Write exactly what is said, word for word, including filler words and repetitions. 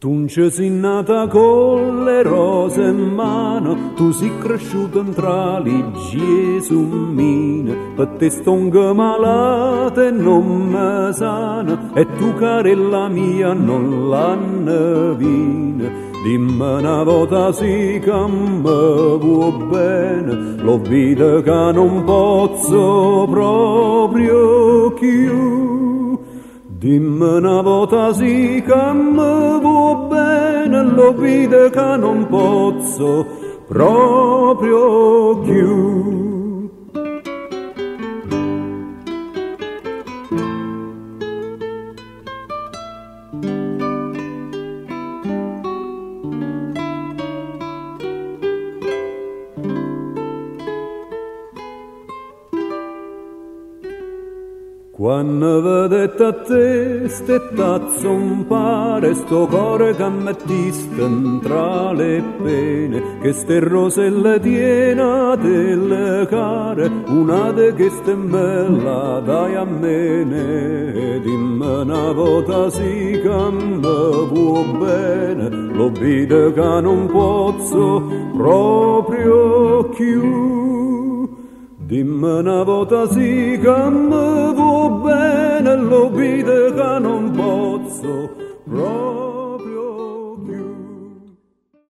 Tu non ci sei nata con le rose in mano, tu sei cresciuto tra le Gesù mine, per te stonga malata e non me sana, e tu carella mia non l'hanno vina. Dimmi una volta sì che mi vuoi bene, l'ho vita che non posso proprio più. Dimmi una volta sì che mi vuoi bene, l'ho vita che non posso proprio più. Quando vedete a te ste tazzo un pare, sto cuore che mettiste tra le pene, che ste roselle tiene delle care, una de che ste me la dai a me. Dimmi una volta sì che mi vuoi bene, lo vide che non posso proprio più. Dimmi una volta sì che mi vuoi bene, lo vide che non posso proprio